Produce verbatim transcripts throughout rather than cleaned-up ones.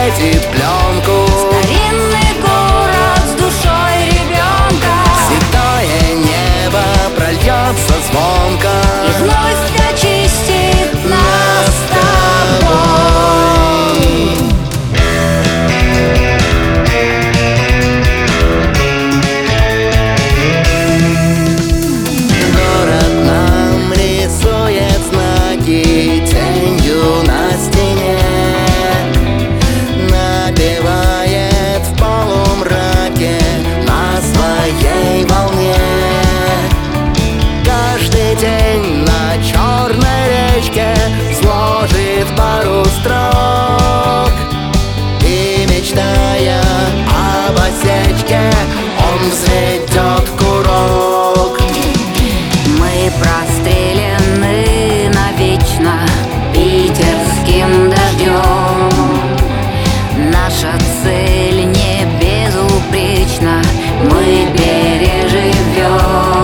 засветит пленку. Старинный город с душой ребенка. Седое небо прольется звонко И вновь очистит нас с тобой. Город нам рисует знаки тенью на стене, напевает в полумраке на своей волне. Каждый день на черной речке сложит пару строк, и, мечтая об осечке, он взведет курок. Мы прострелены навечно питерским дождем. Наша цель не безупречна, мы переживем.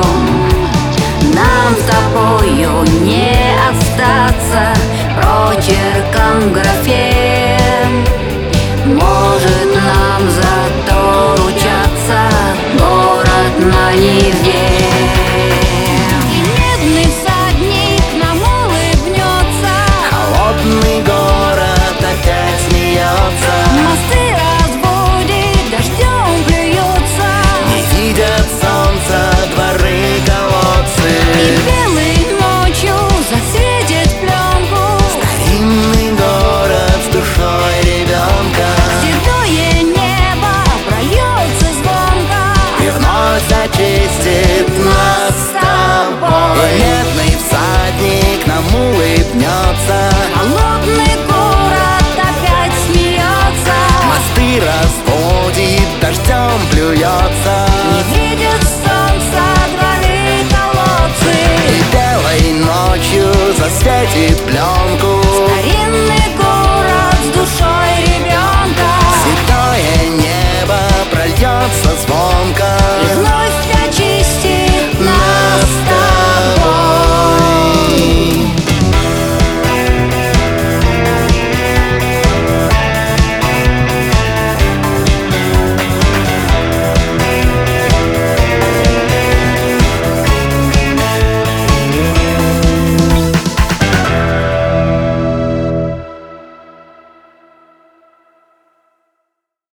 Нам с тобою не остаться прочерком в графе. Может, нам зато ручаться город на Неве. И медный всадник нам улыбнется, Холодный город опять смеется, мосты разводит, дождем плюется. не видят солнца дворы, колодцы. И белой ночью засветит пленку. Старинный город с душой ребенка, Седое небо прольется звонко и вновь очистит нас с тобой. И медный всадник нам улыбнется, холодный город опять смеется. мосты разводит, дождем плюется. Не видит солнца дворы, колодцы. И белой ночью засветит пленку. Старинный город с душой ребенка. Седое небо прольется звонко